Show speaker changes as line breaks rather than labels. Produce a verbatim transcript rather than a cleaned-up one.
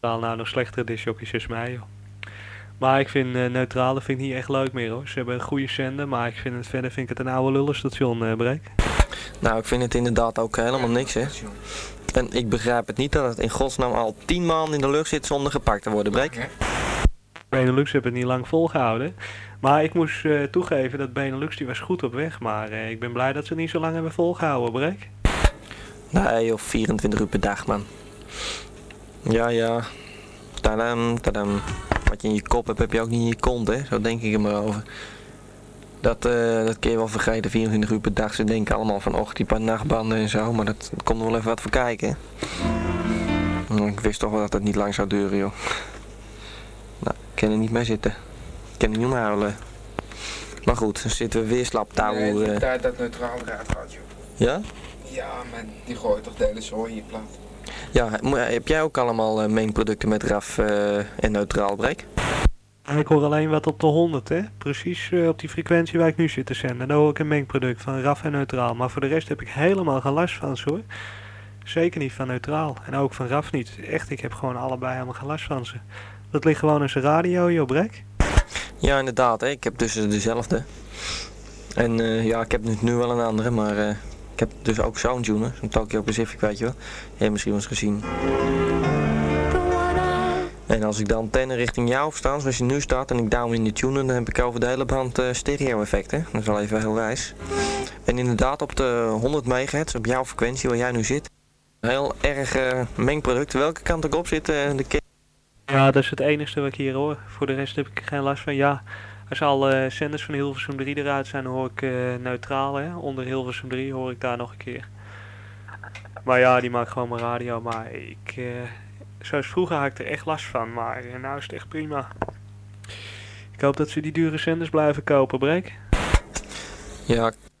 Neutraal nou nog slechtere discjockeys is mij, joh. Maar ik vind uh, neutrale vind ik niet echt leuk meer, hoor. Ze hebben een goede zender, maar ik vind het verder vind ik het een oude lullenstation, uh, Breek.
Nou, ik vind het inderdaad ook helemaal niks, hè. En ik begrijp het niet dat het in godsnaam al tien maanden in de lucht zit zonder gepakt te worden, Breek.
Benelux heeft het niet lang volgehouden. Maar ik moest uh, toegeven dat Benelux die was goed op weg. Maar uh, ik ben blij dat ze het niet zo lang hebben volgehouden, Breek.
Nee, of vierentwintig uur per dag, man. Ja, ja. Tadam, tadam. Wat je in je kop hebt, heb je ook niet in je kont, hè. Zo denk ik er maar over. Dat, uh, dat kun je wel vergeten, vierentwintig uur per dag. Ze denken allemaal van, och, die paar nachtbanden en zo. Maar dat, dat komt er wel even wat voor kijken. Ik wist toch wel dat het niet lang zou duren, joh. Nou, ik kan er niet mee zitten. Ik kan er niet om huilen. Maar goed, dan zitten we weer slap touw.
Nee, het is
uh...
tijd dat neutraal eruit gaat, joh.
Ja?
Ja, maar die gooit toch de hele zooi hier plat.
Ja, heb jij ook allemaal uh, mengproducten met R A F uh, en neutraal, Breek?
Ik hoor alleen wat op de honderd, hè. Precies uh, op die frequentie waar ik nu zit te zenden. Dan hoor ik een mengproduct van R A F en neutraal. Maar voor de rest heb ik helemaal geen last van ze, hoor. Zeker niet van neutraal. En ook van R A F niet. Echt, ik heb gewoon allebei helemaal geen last van ze. Dat ligt gewoon in zijn radio, joh, Breek.
Ja, inderdaad, hè. Ik heb dus dezelfde. En uh, ja, ik heb nu, nu wel een andere, maar uh, ik heb dus ook zo'n tuner. Zo'n Tokyo Pacific, weet je wel. Je hebt misschien wel eens gezien. En als ik de antenne richting jou opsta, zoals je nu staat, en ik down in de tuner, dan heb ik over de hele band uh, stereo effecten. Dat is wel even heel wijs. En inderdaad op de honderd megahertz, op jouw frequentie waar jij nu zit, een heel erg uh, mengproduct. Welke kant ik op zit, uh, de ke-
Ja, dat is het enige wat ik hier hoor. Voor de rest heb ik geen last van. Ja, als alle uh, zenders van Hilversum drie eruit zijn, dan hoor ik uh, neutraal, hè. Onder Hilversum drie hoor ik daar nog een keer. Maar ja, die maakt gewoon mijn radio. Maar ik, uh, zoals vroeger had ik er echt last van. Maar uh, nou is het echt prima. Ik hoop dat ze die dure zenders blijven kopen, Breek.
Ja,